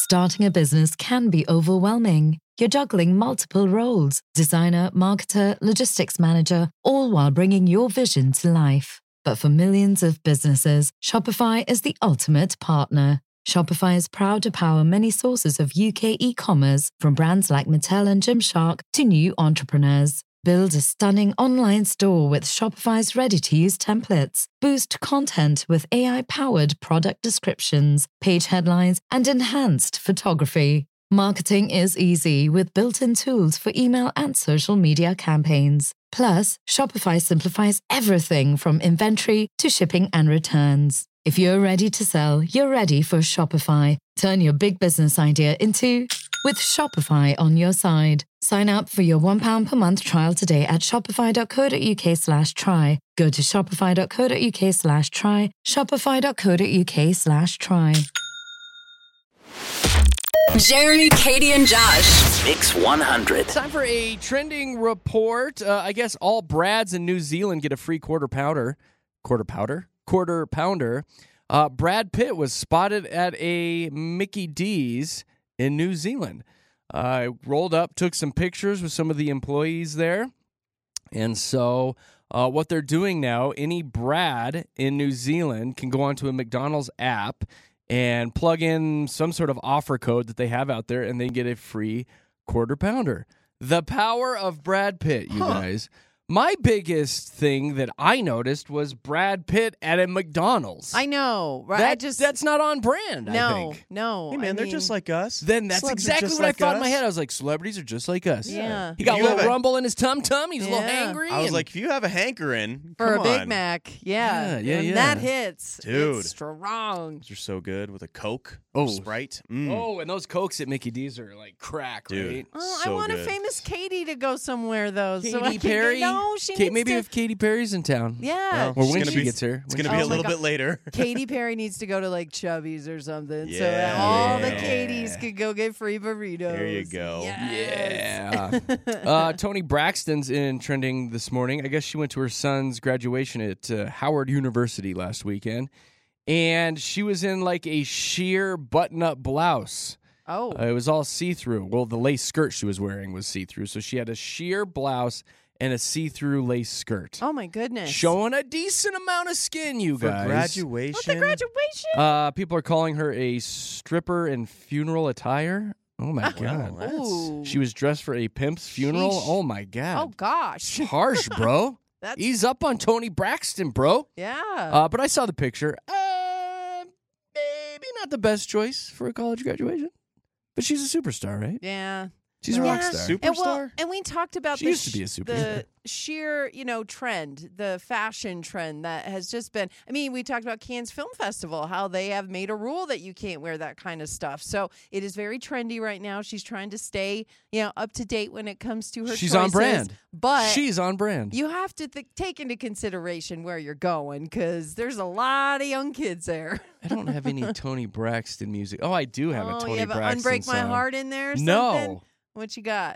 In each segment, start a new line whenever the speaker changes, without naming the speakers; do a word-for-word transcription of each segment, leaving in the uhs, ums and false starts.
Starting a business can be overwhelming. You're juggling multiple roles: designer, marketer, logistics manager, all while bringing your vision to life. But for millions of businesses, Shopify is the ultimate partner. Shopify is proud to power many sources of U K e-commerce, from brands like Mattel and Gymshark to new entrepreneurs. Build a stunning online store with Shopify's ready-to-use templates. Boost content with A I-powered product descriptions, page headlines, and enhanced photography. Marketing is easy with built-in tools for email and social media campaigns. Plus, Shopify simplifies everything from inventory to shipping and returns. If you're ready to sell, you're ready for Shopify. Turn your big business idea into with Shopify on your side. Sign up for your one pound per month trial today at shopify.co.uk slash try. Go to shopify.co.uk slash try, shopify.co.uk slash try.
Jeremy, Katie, and Josh.
Mix one hundred.
Time for a trending report. Uh, I guess all Brads in New Zealand get a free quarter pounder. Quarter powder? Quarter pounder. Uh, Brad Pitt was spotted at a Mickey D's in New Zealand. I uh, rolled up, took some pictures with some of the employees there. And so uh, what they're doing now, any Brad in New Zealand can go onto a McDonald's app and plug in some sort of offer code that they have out there, and they get a free quarter pounder. The power of Brad Pitt, you huh. guys. My biggest thing that I noticed was Brad Pitt at a McDonald's.
I know, right?
That,
I just
that's not on brand,
no,
I think.
No,
Hey, man,
I
they're
mean,
just like us.
Then that's
Celebs
exactly what
like
I thought
us.
in my head. I was like, celebrities are just like us.
Yeah.
He got
You
a little
have a-
rumble in his tum-tum. He's a little
Yeah.
angry.
I was
and-
like, if you have a hankering
for
come
a Big
on.
Mac, yeah,
Yeah, yeah,
and
yeah.
that hits,
Dude.
It's strong.
Those are so good with a Coke,
Oh.
Sprite. Mm.
oh, and those Cokes at Mickey D's are like crack,
Dude.
right?
Oh,
So
I want
good.
a famous Katie to go somewhere though.
Katy
so I can
Perry?
Get, no, she
Kate,
needs
maybe
to.
if Katy Perry's in town.
Yeah,
Or
It's
when
gonna
she
be-
gets here.
It's
When
going to
she
be a
Oh my
little
God.
bit later.
Katy Perry needs to go to like Chubby's or something, so
Yeah.
that all the
Yeah.
Katie's could go get free burritos.
There you go.
Yes.
Yeah. uh, Toni Braxton's in trending this morning. I guess she went to her son's graduation at uh, Howard University last weekend, and she was in like a sheer button-up blouse.
Oh,
Uh, it was all see-through. Well, the lace skirt she was wearing was see-through, so she had a sheer blouse and a see-through lace skirt.
oh my goodness!
Showing a decent amount of skin, you
For
guys.
graduation.
What's the graduation?
Uh, people are calling her a stripper in funeral attire. Oh, my God.
that's-
Ooh.
She was dressed for a pimp's funeral.
Sheesh.
Oh, my God.
Oh gosh,
Harsh, bro.
that's
Ease up on Toni Braxton, bro.
yeah.
Uh, but I saw the picture. Uh, maybe not the best choice for a college graduation. But she's a superstar, right?
yeah.
She's a
Yeah.
rock star.
Super-
And, well,
Superstar?
and we talked about
She
the,
used to be a superstar.
the sheer, you know, trend, the fashion trend that has just been. I mean, we talked about Cannes Film Festival, how they have made a rule that you can't wear that kind of stuff. So it is very trendy right now. She's trying to stay, you know, up to date when it comes to her.
She's on
choices.
brand.
But
She's on brand.
you have to th- take into consideration where you're going because there's a lot of young kids there.
I don't have any Toni Braxton music. Oh, I do have
oh,
a Toni
you have
Braxton
an Unbreak
song.
My Heart in there or something?
No.
What you got?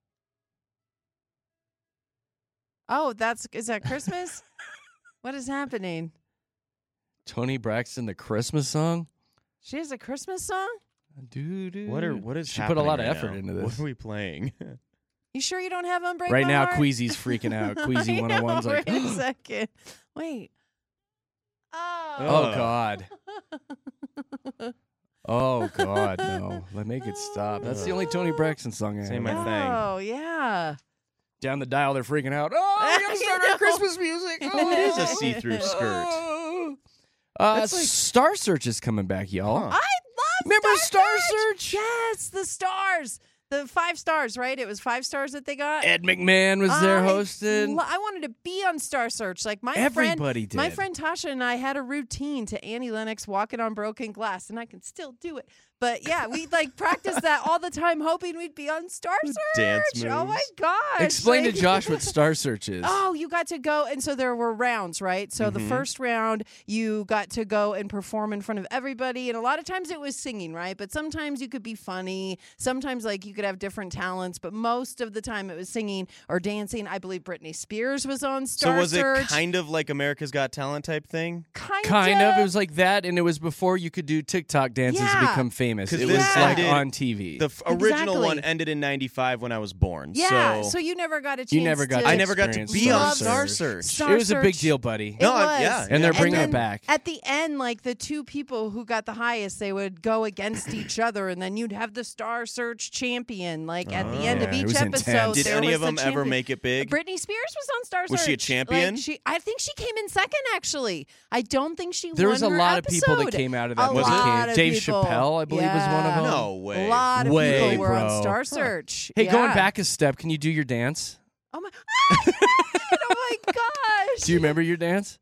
Oh, that's is that Christmas? What is happening?
Toni Braxton, the Christmas song?
She has a Christmas song?
Doo-doo.
What are what is
She put a
happening
lot of
right
effort
now?
into this.
What are we playing?
You sure you don't have Unbreak
Right
My
now,
Heart?
Queasy's freaking out. Queasy
I
one oh one's
know,
like,
wait a second. Wait. Oh.
oh,
Ugh.
God. Oh, God, no. Let Make it stop. That's the only Toni Braxton song I have.
Say my thing.
Oh, yeah.
Down the dial, they're freaking out. Oh, we got to start our Christmas music. Oh,
It is a see-through skirt.
Oh. Uh,
That's like-
Star Search is coming back, y'all.
Huh.
I love
Remember
Star,
Star
Search?
Search?
Yes, the stars. The five stars, right? It was five stars that they got.
Ed McMahon was there
I
hosting.
lo- I wanted to be on Star Search. Like my
Everybody
friend, my
did.
friend Tasha and I had a routine to Annie Lennox walking on broken glass, and I can still do it. But yeah, we like practice that all the time, hoping we'd be on Star Search.
Dance
Oh my
moves.
gosh!
Explain
like-
to Josh what Star Search is.
Oh, you got to go, and so there were rounds, right? So the
Mhm.
first round, you got to go and perform in front of everybody, and a lot of times it was singing, right? But sometimes you could be funny. Sometimes, like you could have different talents, but most of the time it was singing or dancing. I believe Britney Spears was on Star
So was
Search.
it kind of like America's Got Talent type thing?
Kind,
Kind of. It was like that, and it was before you could do TikTok dances
Yeah.
to become famous.
'Cause
It
this
was like
ended-
on T V.
The f- original
Exactly.
one ended in ninety-five when I was born.
Yeah,
So,
so you never got a chance
you never got
to
to
I never got to
experience
be
Star
on Star
Search.
Search.
Star
It was a big
Search.
deal, buddy.
It
No, I-
was.
yeah,
And they're
yeah.
bringing
then
it back.
At the end, like the two people who got the highest, they would go against each other, and then you'd have the Star Search champion. Like at the end
Oh.
of
Yeah, it
each
was
episode,
intense.
Did
there
any
was
of
the
them ever
champion.
make it big?
Britney Spears was on Star Search.
Was she a champion?
Like, she, I think she came in second. Actually, I don't think she.
There
won
was a
her
lot of people that
episode.
came out of that
A
Was it?
lot of
Dave
people.
Chappelle, I believe, was one of
Yeah.
them.
No way.
A lot of
Way,
people were on
bro.
Star Search.
Hey, going
Yeah.
back a step, can you do your dance?
Oh my! oh my gosh!
Do you remember your dance?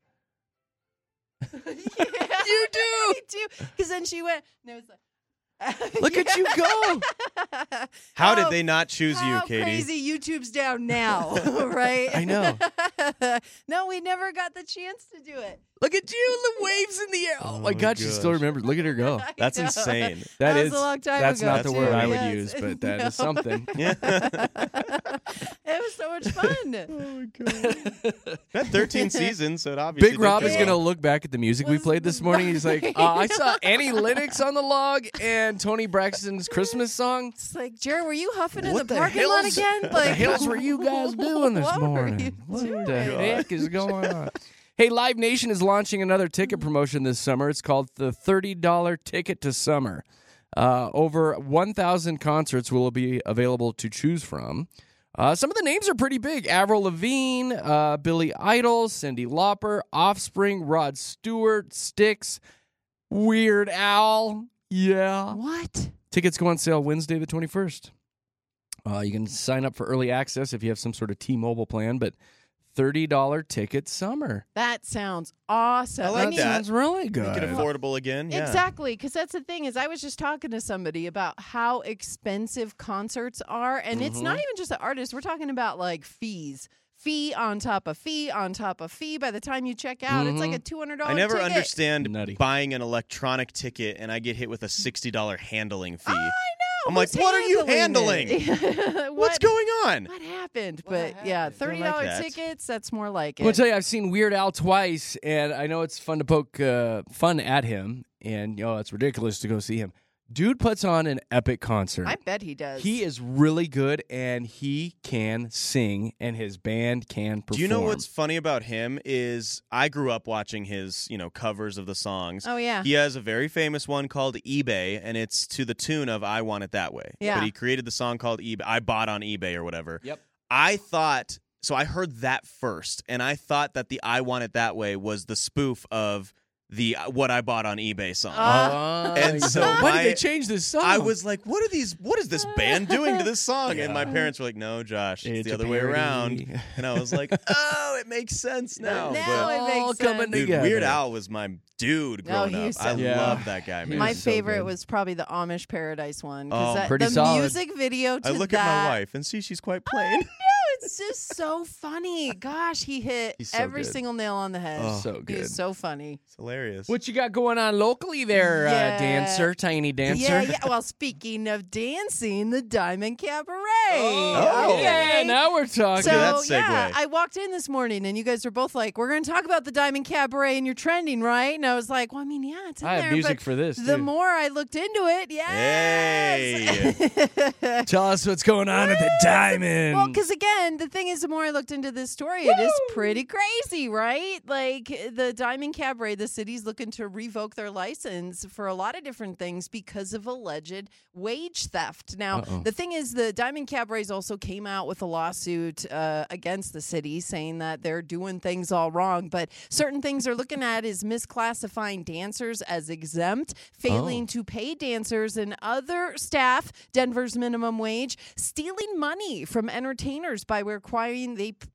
you do. I do. Because then she went. No, it's like.
Look at you go.
How did
Oh,
they not choose you,
How
Katie?
crazy YouTube's down now, right?
I know.
No, we never got the chance to do it.
Look at you, the waves in the air. Oh,
Oh
my
my
God, she still
gosh.
remembers. Look at her go.
I
That's
know.
insane.
That
That
is
was a long time
that's
ago,
not the
too.
word I would
Yes.
use, but that is
No.
something.
Yeah.
It was so much fun.
Had thirteen seasons, so it obviously
Big
did
Rob
pretty
is going to
well.
look back at the music we
Was
played this morning. He's like, uh, I saw
I
Annie Lennox on the log and Tony Braxton's Christmas song.
It's like, Jared, were you huffing in
What
the
the
parking lot
hell's-
again?
What
Like,
the hells were you guys doing this
what were
morning?
you
What
doing?
the heck is going on? Hey, Live Nation is launching another ticket promotion this summer. It's called the thirty dollars Ticket to Summer. Uh, over one thousand concerts will be available to choose from. Uh, some of the names are pretty big. Avril Lavigne, uh, Billy Idol, Cyndi Lauper, Offspring, Rod Stewart, Styx, Weird Al. Yeah.
what?
Tickets go on sale Wednesday the twenty-first. Uh, you can sign up for early access if you have some sort of T-Mobile plan, but thirty dollars ticket summer.
That sounds awesome.
I like
mean,
that.
Sounds really good.
Make it affordable again. Yeah.
Exactly, because that's the thing is I was just talking to somebody about how expensive concerts are, and it's not
Mm-hmm.
even just the artists. We're talking about like fees, fee on top of fee on top of fee. By the time you check out, it's like a two hundred dollars.
Mm-hmm. I never
ticket.
understand
Nutty.
buying an electronic ticket and I get hit with a sixty dollars handling fee.
I know.
I'm like,
who's
what are you
handling it?
What's
What-
going on?
What happened? but yeah,
happened?
thirty
Don't
dollars
like that.
tickets. That's more like
I'm gonna
it.
tell you, I've seen Weird Al twice, and I know it's fun to poke uh, fun at him, and you know it's ridiculous to go see him. Dude puts on an epic concert.
I bet he does.
He is really good, and he can sing, and his band can perform.
Do you know what's funny about him is I grew up watching his, you know, covers of the songs.
Oh, yeah.
He has a very famous one called eBay, and it's to the tune of I Want It That Way.
Yeah.
But he created the song called eBay. I bought on eBay or whatever.
Yep.
I thought, so I heard that first, and I thought that the I Want It That Way was the spoof of the What I Bought on eBay song.
Uh,
And so
why
my-
did they change this song?
I was like, what are these, what is this band doing to this song? And my
Yeah.
parents were like, no, Josh, it's,
It's
the
a
other way
parody.
around. And I was like, oh, it makes sense now.
Now
But
it makes
all
sense.
coming
dude,
together.
Weird Al was my dude
No,
growing
he
up.
was
I
so-
Yeah.
love that guy,
He
man.
My
was so
favorite
good.
was probably the Amish Paradise one. 'cause
Oh,
that,
pretty
the
solid.
music video to
I look
that,
at my wife and see she's quite plain.
it's just so funny. Gosh, he hit
He's so
every
good.
single nail on the head.
Oh.
So
He
good.
was so funny.
It's hilarious.
What you got going on locally there,
Yeah.
uh, dancer, tiny dancer?
Yeah, yeah. Well, speaking of dancing, the Diamond Cabaret.
Oh.
okay.
yeah, now we're talking.
So
at that
yeah,
segue.
I walked in this morning and you guys were both like, "We're going to talk about the Diamond Cabaret and you're trending, right?" And I was like, "Well, I mean, yeah, it's in
I have
there."
music
but
for this,
The
too.
more I looked into it, yes.
Tell us what's going on at the Diamond.
Well, because again, the thing is, the more I looked into this story, it is pretty crazy, right? Like the Diamond Cabaret, the city's looking to revoke their license for a lot of different things because of alleged wage theft. Now,
Uh-oh.
the thing is, the Diamond Cabarets also came out with a lawsuit uh, against the city saying that they're doing things all wrong, but certain things they're looking at is misclassifying dancers as exempt, failing
Oh.
to pay dancers and other staff Denver's minimum wage, stealing money from entertainers by requiring they p-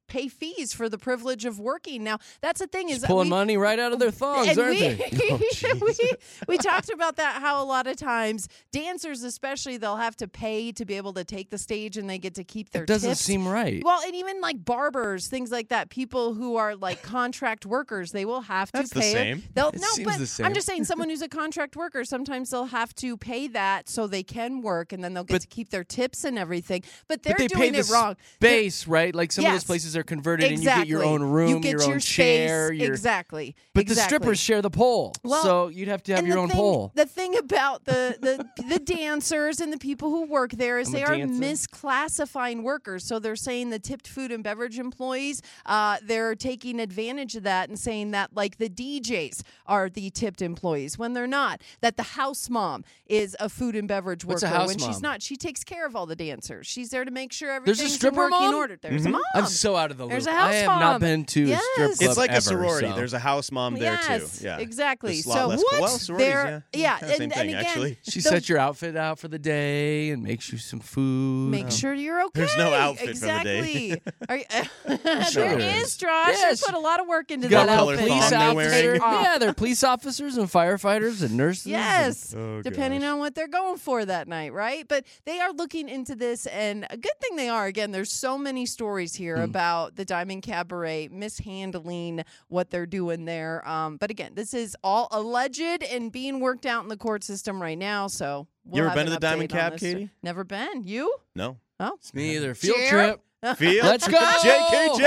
pay fees for the privilege of working. Now, that's the thing is
Just pulling
we,
money right out of their thongs,
and
aren't
we,
they? Oh,
we, we talked about that, how a lot of times dancers especially, they'll have to pay to be able to take the stage and they get to keep their
It doesn't
tips.
seem right.
Well, and even like barbers, things like that, people who are like contract workers, they will have to
That's the
pay.
same.
They'll,
It
no,
seems
but
the same.
I'm just saying someone who's a contract worker, sometimes they'll have to pay that so they can work and then they'll get
But-
to keep their tips and everything. But they're
but they
doing
pay
it
the
wrong. They're-
space, right? Like some of
Yes.
those places are converted
Exactly.
and you get your own room,
you get
your own chair.
space.
Your...
Exactly.
But
exactly.
the strippers share the pole.
Well,
so you'd have to have
and
your
the
own
thing,
pole.
The thing about the, the, the dancers and the people who work there is
I'm a
they are
dancer.
misclassifying workers. So they're saying the tipped food and beverage employees, uh, they're taking advantage of that and saying that like the D Js are the tipped employees when they're not. That the house mom is a food and beverage
What's a
worker
house
when she's
mom?
not. She takes care of all the dancers. She's there to make sure
There's a
everything's
stripper
in working
mom?
order. There's a mom.
I'm so out of the loop.
There's a house
I have
mom.
not been to
Yes.
a strip club
It's like
ever,
a sorority.
so-
There's a house mom there
yes,
too. Yeah,
exactly.
Just a lot
So
less- Well, sororities,
they're-
yeah,
yeah,
kinda same
and,
thing,
and again,
actually.
She
the-
sets your outfit out for the day and makes you some food.
Make sure you're okay.
There's no outfit for the
exactly.
day.
Are you,
Sure.
there is, Josh.
Yes.
You put a lot of work into
You got
that
color
outfit.
police
thong they're
officer.
wearing.
Yeah, they're police officers and firefighters and nurses.
Yes,
Oh,
depending
gosh.
on what they're going for that night, right? But they are looking into this, and a good thing they are. Again, there's so many stories here
Hmm.
about the Diamond Cabaret mishandling what they're doing there. Um, but again, this is all alleged and being worked out in the court system right now. So we'll
You ever
have
been
an
to the Diamond
update on
Cab,
this.
Katie?
Never been. You?
No.
Oh,
It's me either. Field
Jer?
trip.
Feel?
Let's go.
J K J.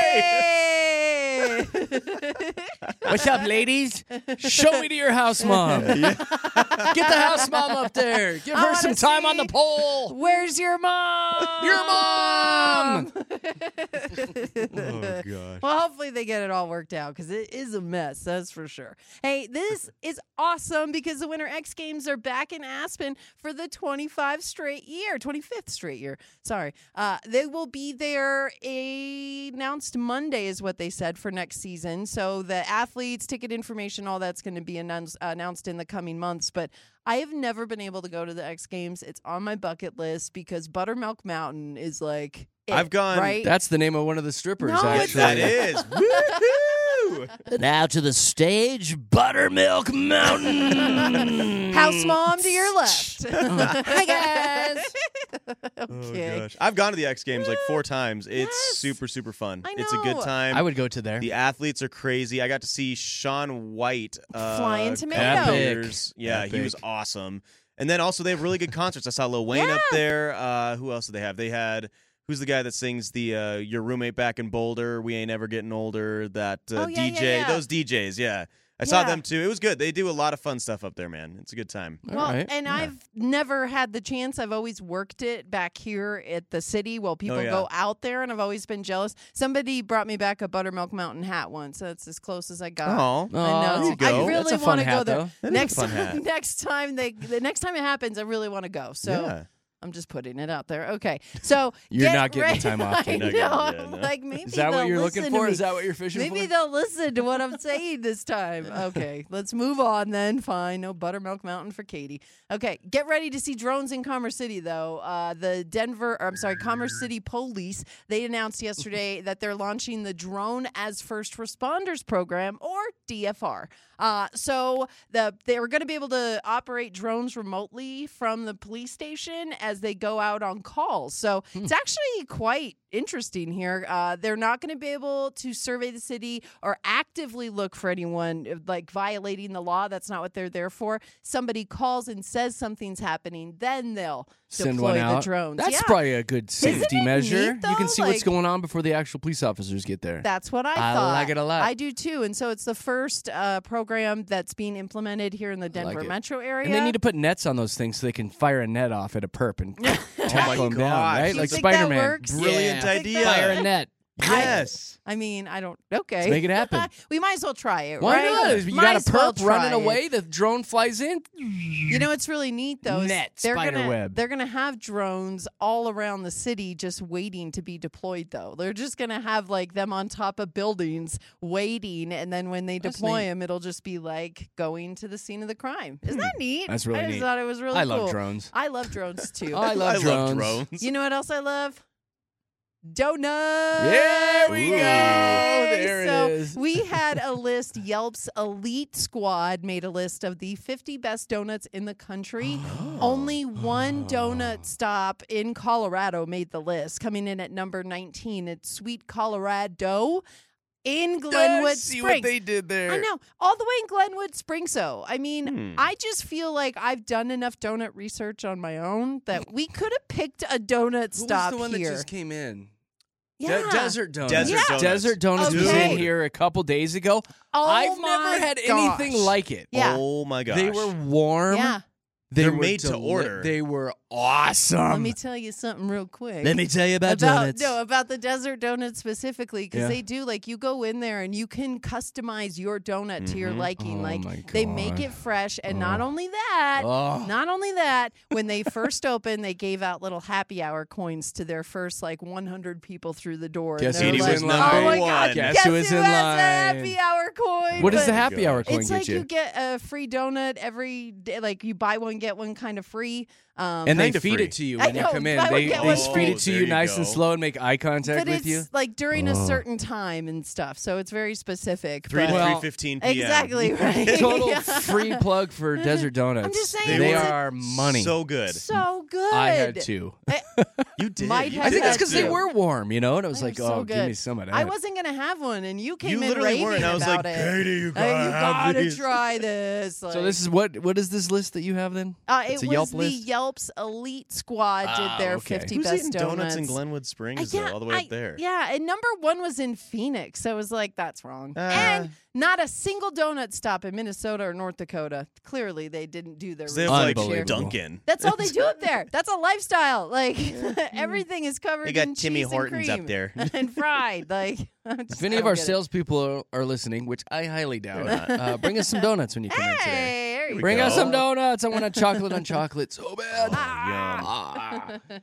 Hey!
What's up, ladies? Show me to your house mom. Get the house mom up there. Give
I
her
wanna
some time on
see-
the pole.
Where's your mom?
Your mom.
Oh gosh.
Well, hopefully they get it all worked out because it is a mess, that's for sure. Hey, this is awesome because the Winter X Games are back in Aspen for the twenty-fifth straight year, twenty-fifth straight year. Sorry. Uh, they will be there a- announced Monday is what they said for next season. So the athletes, ticket information, all that's going to be announced, announced in the coming months. But I have never been able to go to the X Games. It's on my bucket list because Buttermilk Mountain is like it,
I've gone-
right?
That's the name of one of the strippers,
No, it's
actually.
That is. Woohoo!
Now to the stage, Buttermilk Mountain.
House mom to your left. Hi guys. okay.
Oh gosh. I've gone to the X Games like four times. It's
Yes.
super super fun.
I
It's a good
know.
time.
I would go to there.
The athletes are crazy. I got to see Sean White uh,
Flying tomato.
couple
Epic.
years. Yeah, he was
Epic.
awesome. And then also they have really good concerts. I saw Lil Wayne
Yeah.
up there. Uh, who else did they have? They had who's the guy that sings the uh, Your Roommate Back in Boulder? We Ain't Ever Getting Older. That uh,
Oh, yeah,
D J.
yeah, yeah.
Those D Js. Yeah, I saw
Yeah.
them too. It was good. They do a lot of fun stuff up there, man. It's a good time.
All
Well,
right.
and
Yeah.
I've never had the chance. I've always worked it back here at the city while people
Oh, yeah.
go out there, and I've always been jealous. Somebody brought me back a Buttermilk Mountain hat once. That's as close as I got.
Oh,
I know.
Aw,
there you go.
I
That's
really
a fun
want to
hat,
go there.
though.
That is a
Next
fun
time,
hat.
next time they, the next time it happens, I really want to go. So
yeah.
I'm just putting it out there. Okay, so
You're
get
not getting
ready.
the time off,
I
Kate.
know.
You're not getting-
I'm
yeah, no.
like maybe
Is that what
they'll
you're
listen
looking
to
for?
me.
Is that what you're fishing
Maybe
for?
they'll listen to what I'm saying this time. Okay, let's move on then. Fine, no Buttermilk Mountain for Katie. Okay, get ready to see drones in Commerce City, though. Uh, the Denver, or I'm sorry, Commerce City Police, they announced yesterday that they're launching the Drone as First Responders Program, or D F R. Uh, so the they were going to be able to operate drones remotely from the police station as they go out on calls. So it's actually quite interesting here. Uh, they're not going to be able to survey the city or actively look for anyone uh, like violating the law. That's not what they're there for. Somebody calls and says something's happening, then they'll
Send
deploy
one out.
the drones.
That's
yeah.
probably a good safety
it
measure.
neat,
You can
though?
see what's
Like-
going on before the actual police officers get there.
That's what I,
I
thought.
like it a lot.
I do too. And so it's the first uh, program that's being implemented here in the Denver
it.
metro area.
And they need to put nets on those things so they can fire a net off at a perp and tackle them down,
gosh.
right?
You
like
think that
Spider-Man.
works?
Brilliant
Yeah.
idea.
Fire a net.
Yes.
I mean, I don't. Okay,
Let's make it happen.
we might as well try it.
Why
right?
not? You
Might
got a
as well
perp running
try it.
away, the drone flies in.
You know what's really neat though? Is
Net,
they're
spider
gonna,
web.
They're gonna have drones all around the city just waiting to be deployed. Though they're just gonna have like them on top of buildings waiting, and then when they
That's
deploy
neat.
them, it'll just be like going to the scene of the crime. Isn't that neat?
That's really
I just
neat.
thought it was really
I
cool.
love drones.
I love drones too.
I love
I
drones.
love drones.
You know what else I love? donuts.
There we go.
Yay!
There it
so
is.
we had a list. Yelp's Elite Squad made a list of the fifty best donuts in the country. Only one donut stop in Colorado made the list, coming in at number nineteen. It's Sweet Colorado in Glenwood
See
Springs.
what they did there.
I know. All the way in Glenwood Springs, so. I mean,
Hmm.
I just feel like I've done enough donut research on my own that we could have picked a donut
Who
stop
was the one
here.
that just came in?
yeah.
De- Desert Donuts.
Desert
Yeah.
Donuts.
Desert Donuts was
Okay.
in here a couple days ago.
Oh
I've
my
never had
gosh.
anything like it.
Yeah.
Oh my gosh.
They were warm.
Yeah.
They
They're
were
made to
deli-
order.
They were awesome.
Let me tell you something real quick.
Let me tell you about,
about
donuts.
no about the Desert Donuts specifically because
Yeah.
they do like you go in there and you can customize your donut to your
Mhm.
liking.
Oh
like
my
they make
God.
it fresh, and not
Oh.
only that,
Oh.
not only that, when they first opened, they gave out little happy hour coins to their first like one hundred people through the door.
Guess
and
who
they're
was
like,
number
oh my God,
one?
Guess
guess
who
who
was
has
in
the
line?
happy hour coin?
What does
But
the happy hour coin
it's
get
like
you?
you get a free donut every day. Like you buy one, get one kind of free. Um,
and they
Kinda
feed
free.
it to you
I
when you
know,
come in.
buy one,
They,
get
they
one
feed
free.
it to
There
you
you
nice and
go.
slow and make eye contact
but
with
it's
you.
like during a
Oh.
certain time and stuff, so it's very specific.
three
but-
to
Well,
three fifteen p.m.
Exactly right.
Total
Yeah.
free plug for Desert Donuts.
I'm just saying,
they
it's a-
are money.
So good.
So good.
I had two.
You did.
Might
You
have
I think
did
that's because they
too.
were warm, you know. And I was
They're
like,
so
oh, give me
good.
some of that.
I wasn't gonna have one, and you came
You
in
literally
raving
weren't. I was
about
like,
it.
Katie, you
Uh,
gotta
you
have
gotta
these.
try this.
So
Like-
this is what what is this list that you have then?
Uh,
it's
it
a
was
Yelp
the
list?
Yelp's Elite Squad
Ah,
did their
okay.
fifty
Who's
best
eating donuts in Glenwood Springs
Uh,
though,
yeah,
all the way
I-
up there?
Yeah, and number one was in Phoenix. So it was like, that's wrong.
Uh.
and not a single donut stop in Minnesota or North Dakota. Clearly, they didn't do their
'Cause they have like
research here.
Unbelievable.
Dunkin'.
That's all they do up there. That's a lifestyle. Like everything is covered
They got
in
Timmy
cheese
Hortons
and
up
cream
there.
and fried. Like
If any of our salespeople are, are listening, which I highly doubt,
They're not.
uh, bring us some donuts when you come in today.
Hey, there you
Bring
go.
us some donuts. I want a chocolate on chocolate so bad.
Oh, yum.
Ah.